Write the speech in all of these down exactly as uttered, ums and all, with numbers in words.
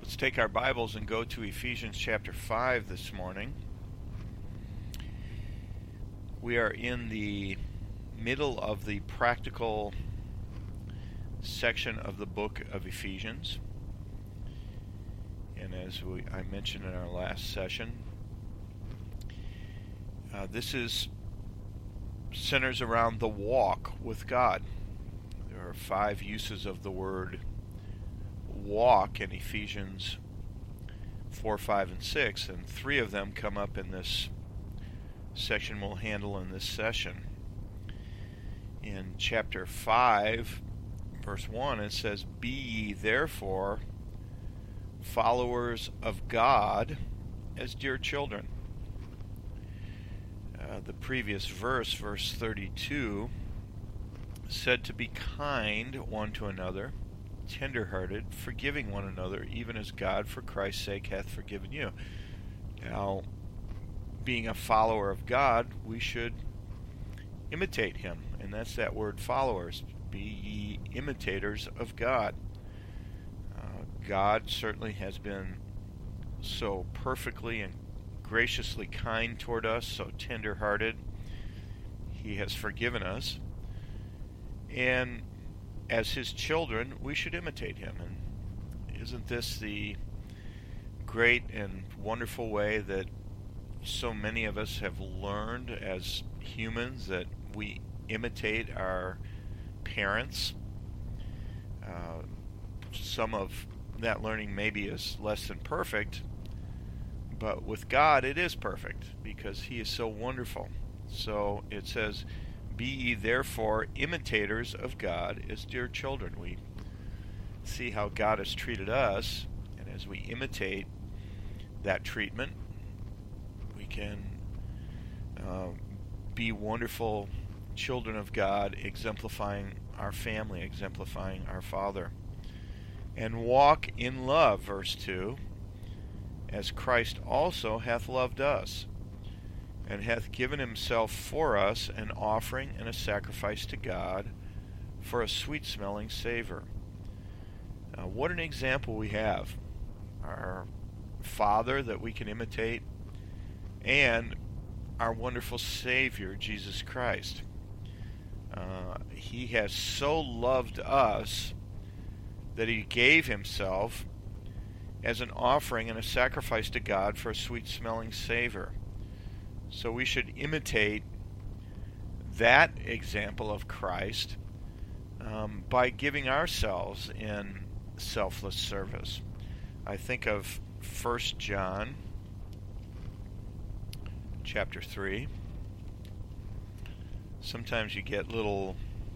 Let's take our Bibles and go to Ephesians chapter five this morning. We are in the middle of the practical section of the book of Ephesians. And as we, I mentioned in our last session, uh, this is centers around the walk with God. There are five uses of the word walk in Ephesians four, five, and six, and three of them come up in this section we'll handle in this session. In chapter five, verse one, it says, "Be ye therefore followers of God as dear children." Uh, the previous verse, verse thirty-two, said to be kind one to another, tender-hearted, forgiving one another, even as God for Christ's sake hath forgiven you. Now, being a follower of God, we should imitate him, and that's that word followers. Be ye imitators of God. Uh, God certainly has been so perfectly and graciously kind toward us, so tender-hearted. He has forgiven us, and as his children, we should imitate him. And isn't this the great and wonderful way that so many of us have learned as humans, that we imitate our parents? Uh, some of that learning maybe is less than perfect, but with God it is perfect because he is so wonderful. So it says, "Be ye therefore imitators of God as dear children." We see how God has treated us, and as we imitate that treatment, we can uh, be wonderful children of God, exemplifying our family, exemplifying our Father. "And walk in love," verse two, "as Christ also hath loved us, and hath given himself for us an offering and a sacrifice to God for a sweet-smelling savor." Now, what an example we have. Our Father that we can imitate, and our wonderful Savior, Jesus Christ. Uh, he has so loved us that he gave himself as an offering and a sacrifice to God for a sweet-smelling savor. So we should imitate that example of Christ um, by giving ourselves in selfless service. I think of First John chapter three. Sometimes you get little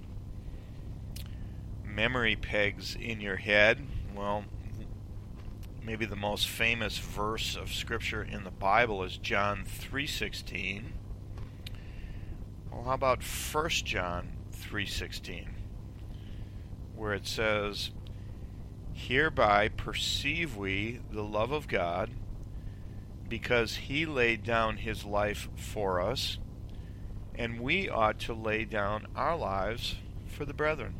memory pegs in your head. Well, maybe the most famous verse of Scripture in the Bible is John three sixteen. Well, how about First John three sixteen, where it says, "Hereby perceive we the love of God, because he laid down his life for us, and we ought to lay down our lives for the brethren."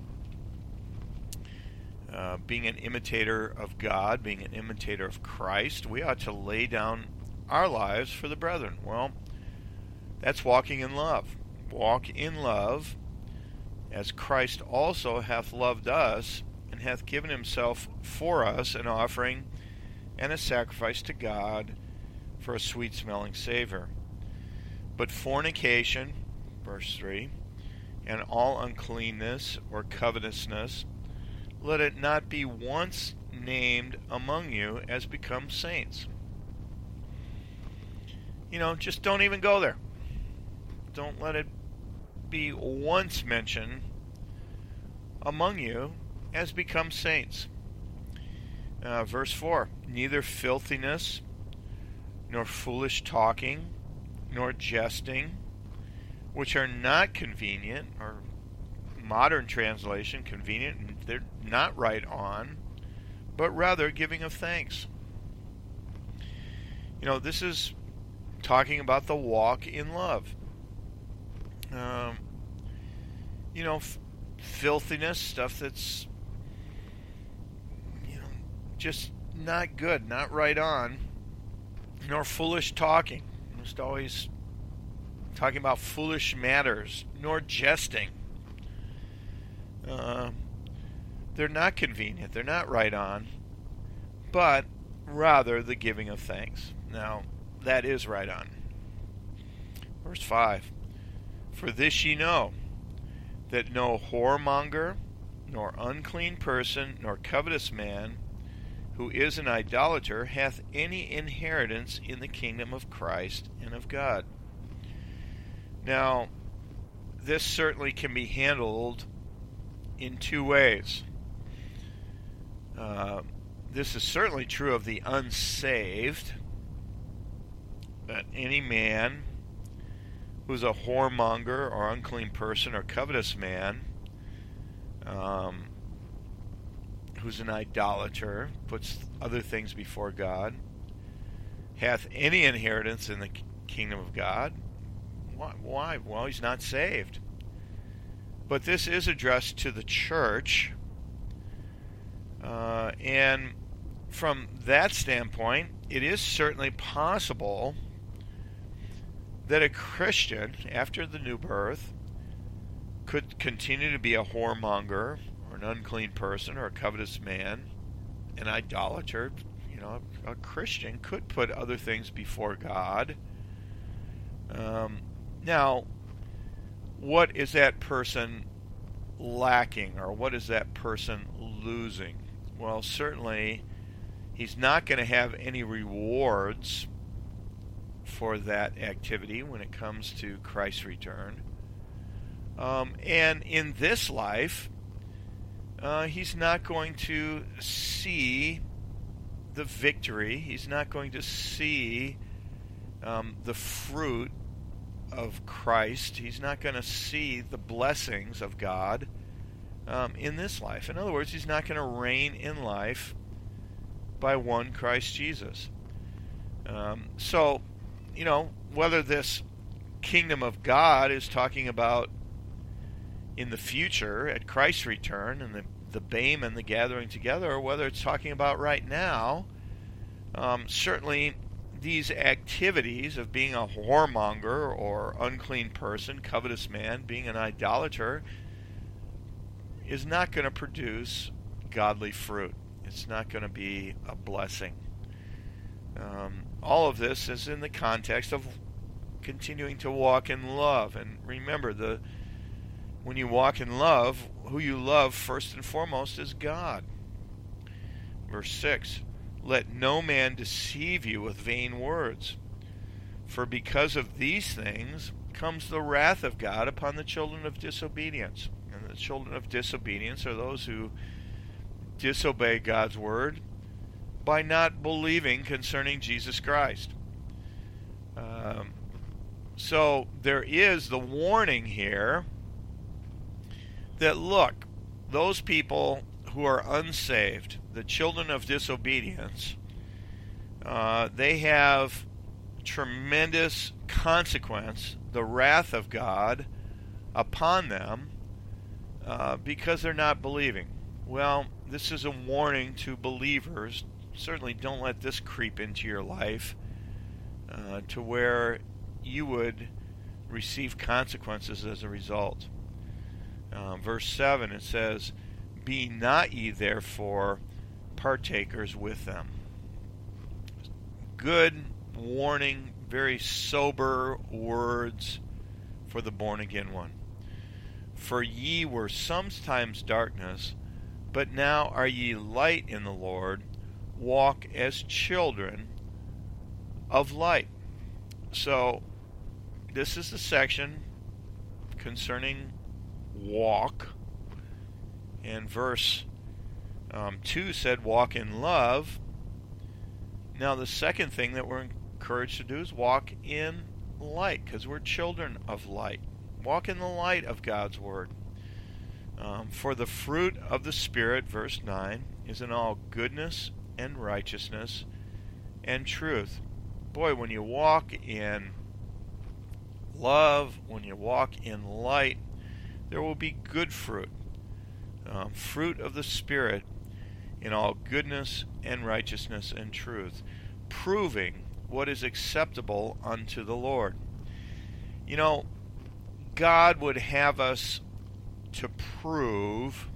Uh, being an imitator of God, being an imitator of Christ, we ought to lay down our lives for the brethren. Well, that's walking in love. Walk in love as Christ also hath loved us, and hath given himself for us an offering and a sacrifice to God for a sweet-smelling savor. "But fornication," verse three, "and all uncleanness or covetousness, let it not be once named among you as becomes saints." You know, just don't even go there. Don't let it be once mentioned among you as becomes saints. Uh, verse four, "Neither filthiness, nor foolish talking, nor jesting, which are not convenient," or modern translation, convenient, and they're not right on, "but rather giving of thanks." You know, this is talking about the walk in love. Um, you know, f- filthiness, stuff that's, you know, just not good, not right on, nor foolish talking. Just always talking about foolish matters, nor jesting. Uh, they're not convenient, they're not right on, but rather the giving of thanks. Now, that is right on. Verse five, for this ye know, that no whoremonger, nor unclean person, nor covetous man, who is an idolater, hath any inheritance in the kingdom of Christ and of God. Now, this certainly can be handled in two ways. Uh, this is certainly true of the unsaved, that any man who's a whoremonger or unclean person or covetous man, um, who's an idolater, puts other things before God, hath any inheritance in the kingdom of God. Why? Why? Well, he's not saved. But this is addressed to the church, uh, and from that standpoint, it is certainly possible that a Christian, after the new birth, could continue to be a whoremonger, or an unclean person, or a covetous man, an idolater. You know, a Christian could put other things before God. Um, now, what is that person lacking, or what is that person losing? Well, certainly, he's not going to have any rewards for that activity when it comes to Christ's return. Um, and in this life, uh, he's not going to see the victory. He's not going to see um, the fruit of Christ. He's not going to see the blessings of God um, in this life. In other words, he's not going to reign in life by one Christ Jesus. Um, so, you know, whether this kingdom of God is talking about in the future at Christ's return and the, the Bema and the gathering together, or whether it's talking about right now, um, certainly these activities of being a whoremonger or unclean person, covetous man, being an idolater, is not going to produce godly fruit. It's not going to be a blessing. Um, all of this is in the context of continuing to walk in love. And remember, the when you walk in love, who you love first and foremost is God. Verse six, let no man deceive you with vain words, for because of these things comes the wrath of God upon the children of disobedience. And the children of disobedience are those who disobey God's word by not believing concerning Jesus Christ. Um, so there is the warning here that, look, those people who are unsaved, the children of disobedience, uh, they have tremendous consequence, the wrath of God upon them, uh, because they're not believing. Well, this is a warning to believers. Certainly don't let this creep into your life uh, to where you would receive consequences as a result. Uh, verse seven, it says, be not ye therefore partakers with them. Good warning, very sober words for the born-again one. For ye were sometimes darkness, but now are ye light in the Lord. Walk as children of light. So, this is the section concerning walk. And verse um, two said, walk in love. Now, the second thing that we're encouraged to do is walk in light, because we're children of light. Walk in the light of God's Word. Um, for the fruit of the Spirit, verse nine, is in all goodness and righteousness and truth. Boy, when you walk in love, when you walk in light, there will be good fruit. Um, fruit of the Spirit in all goodness and righteousness and truth, proving what is acceptable unto the Lord. You know, God would have us to prove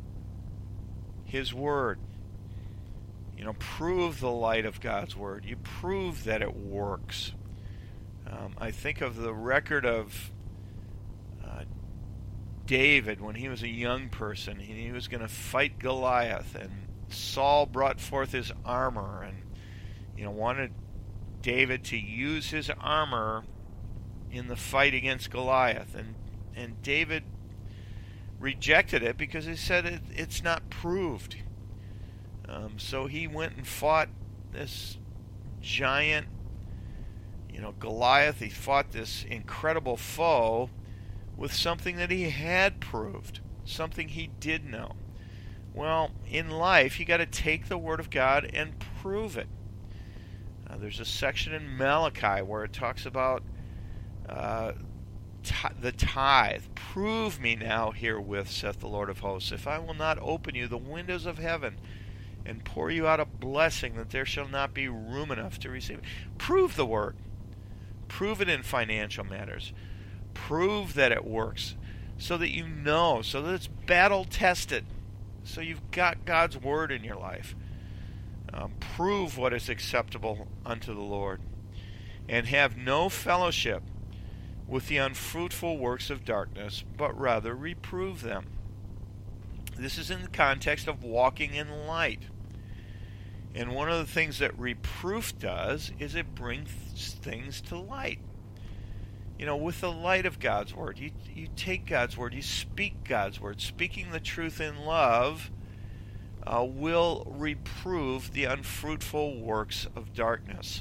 His Word. You know, prove the light of God's Word. You prove that it works. Um, I think of the record of uh, David when he was a young person, and he was going to fight Goliath, and Saul brought forth his armor and, you know, wanted David to use his armor in the fight against Goliath, and and David rejected it because he said it, it's not proved. Um, so he went and fought this giant, you know, Goliath. He fought this incredible foe with something that he had proved, something he did know. Well, in life, you got to take the Word of God and prove it. Uh, there's a section in Malachi where it talks about uh, t- the tithe. Prove me now herewith, saith the Lord of hosts, if I will not open you the windows of heaven and pour you out a blessing that there shall not be room enough to receive it. Prove the Word. Prove it in financial matters. Prove that it works so that you know, so that it's battle tested. So you've got God's Word in your life. Um, prove what is acceptable unto the Lord. And have no fellowship with the unfruitful works of darkness, but rather reprove them. This is in the context of walking in light. And one of the things that reproof does is it brings things to light. You know, with the light of God's Word, you, you take God's Word, you speak God's Word. Speaking the truth in love uh, will reprove the unfruitful works of darkness.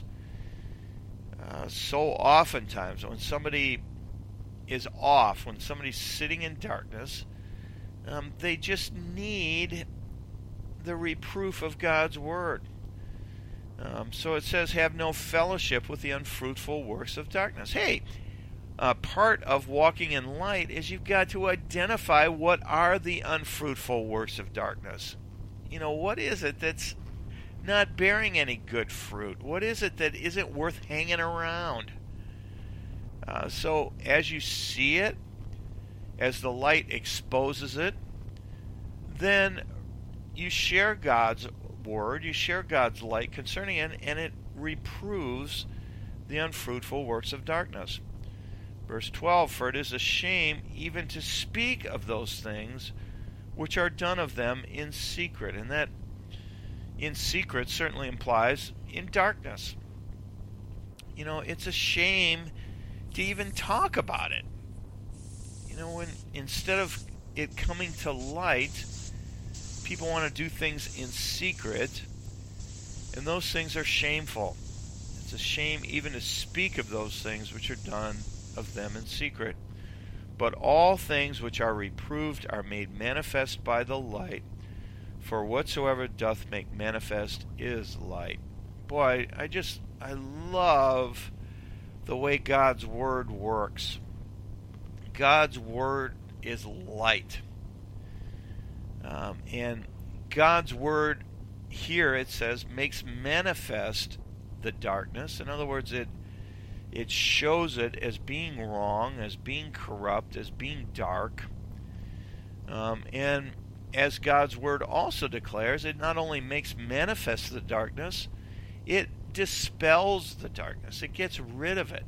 Uh, so oftentimes when somebody is off, when somebody's sitting in darkness, um, they just need the reproof of God's Word. Um, so it says, have no fellowship with the unfruitful works of darkness. Hey, uh, part of walking in light is you've got to identify what are the unfruitful works of darkness. You know, what is it that's not bearing any good fruit? What is it that isn't worth hanging around? Uh, so as you see it, as the light exposes it, then you share God's Word, you share God's light concerning it, and it reproves the unfruitful works of darkness. Verse twelve, for it is a shame even to speak of those things which are done of them in secret. And that in secret certainly implies in darkness. You know, it's a shame to even talk about it. You know, when instead of it coming to light, people want to do things in secret, and those things are shameful. It's a shame even to speak of those things which are done of them in secret. But all things which are reproved are made manifest by the light, for whatsoever doth make manifest is light. Boy, I just, I love the way God's Word works. God's Word is light. Um, and God's Word here, it says, makes manifest the darkness. In other words, it it shows it as being wrong, as being corrupt, as being dark. Um, and as God's Word also declares, it not only makes manifest the darkness, it dispels the darkness. It gets rid of it.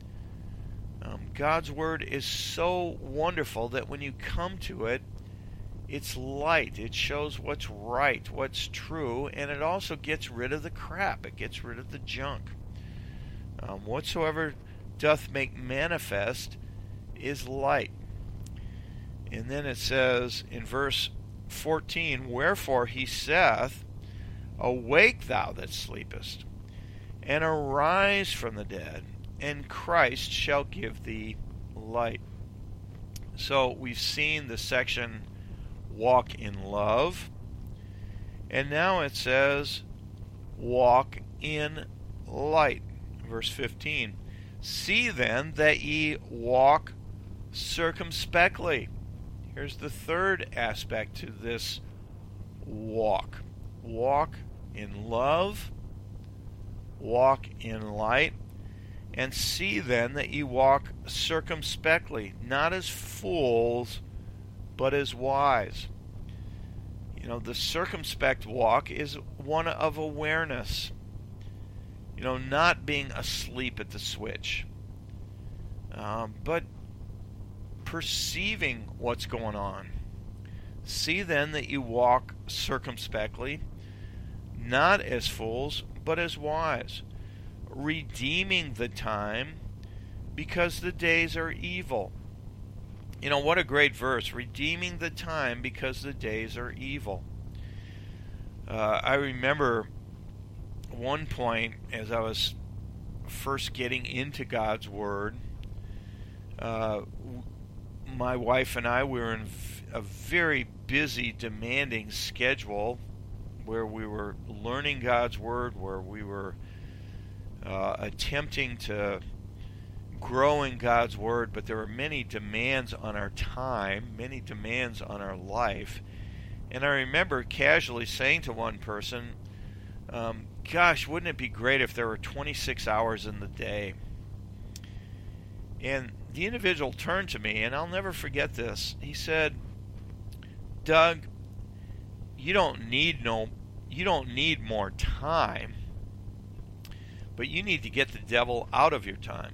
Um, God's Word is so wonderful that when you come to it, it's light. It shows what's right, what's true, and it also gets rid of the crap. It gets rid of the junk. Um, whatsoever doth make manifest is light. And then it says in verse fourteen, wherefore he saith, awake thou that sleepest, and arise from the dead, and Christ shall give thee light. So we've seen the section walk in love, and now it says walk in light. Verse fifteen, see then that ye walk circumspectly. Here's the third aspect to this walk. walk in love, walk in light, and see then that ye walk circumspectly, not as fools, but as wise. You know, the circumspect walk is one of awareness. You know, not being asleep at the switch, um, but perceiving what's going on. See then that you walk circumspectly, not as fools, but as wise, redeeming the time, because the days are evil. You know, what a great verse. Redeeming the time because the days are evil. Uh, I remember one point as I was first getting into God's Word, uh, my wife and I, we were in a very busy, demanding schedule where we were learning God's Word, where we were uh, attempting to grow in God's Word, but there were many demands on our time, many demands on our life. And I remember casually saying to one person, um, gosh, wouldn't it be great if there were twenty-six hours in the day? And the individual turned to me, and I'll never forget this. He said, Doug, you don't need no, you don't need more time, but you need to get the devil out of your time.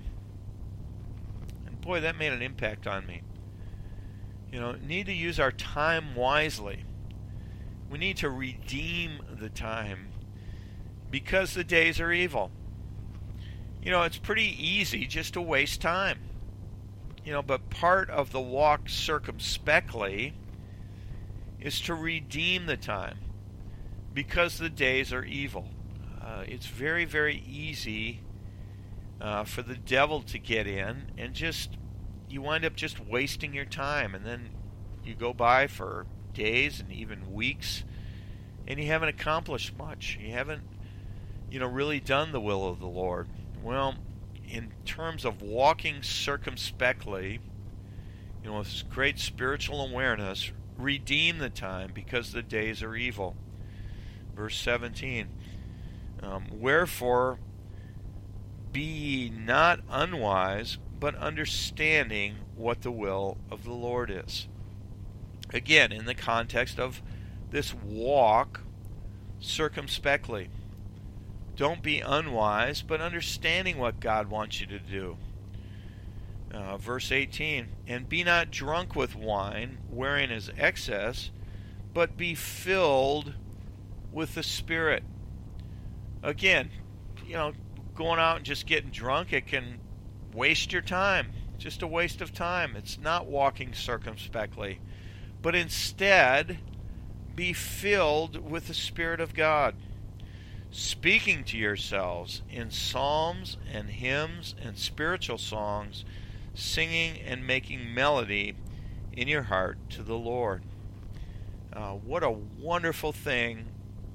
And boy, that made an impact on me. You know, need to use our time wisely. We need to redeem the time because the days are evil. You know, it's pretty easy just to waste time. You know, but part of the walk circumspectly is to redeem the time because the days are evil. Uh, it's very, very easy uh, for the devil to get in and just, you wind up just wasting your time, and then you go by for days and even weeks and you haven't accomplished much. You haven't, you know, really done the will of the Lord. Well, in terms of walking circumspectly, you know, with this great spiritual awareness, redeem the time because the days are evil. Verse seventeen, um, wherefore be ye not unwise, but understanding what the will of the Lord is. Again, in the context of this walk circumspectly. Don't be unwise, but understanding what God wants you to do. Uh, verse eighteen, and be not drunk with wine, wherein is excess, but be filled with the Spirit. Again, you know, going out and just getting drunk, it can waste your time. Just a waste of time. It's not walking circumspectly. But instead, be filled with the Spirit of God, speaking to yourselves in psalms and hymns and spiritual songs, singing and making melody in your heart to the Lord. Uh, what a wonderful thing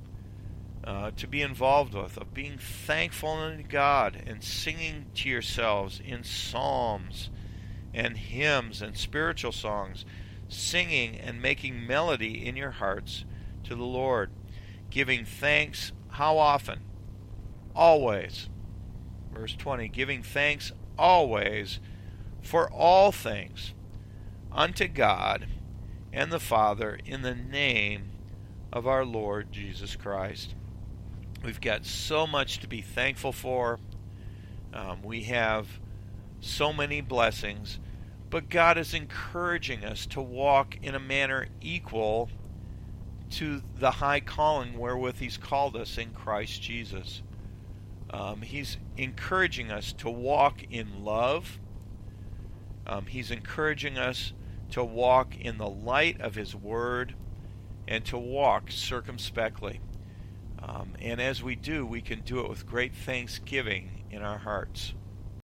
uh, to be involved with, of being thankful unto God and singing to yourselves in psalms and hymns and spiritual songs, singing and making melody in your hearts to the Lord, giving thanks. How often? Always. Verse twenty, giving thanks always for all things unto God and the Father in the name of our Lord Jesus Christ. We've got so much to be thankful for. Um, we have so many blessings, but God is encouraging us to walk in a manner equal to the high calling wherewith He's called us in Christ Jesus. Um, he's encouraging us to walk in love. Um, he's encouraging us to walk in the light of His Word and to walk circumspectly. Um, and as we do, we can do it with great thanksgiving in our hearts.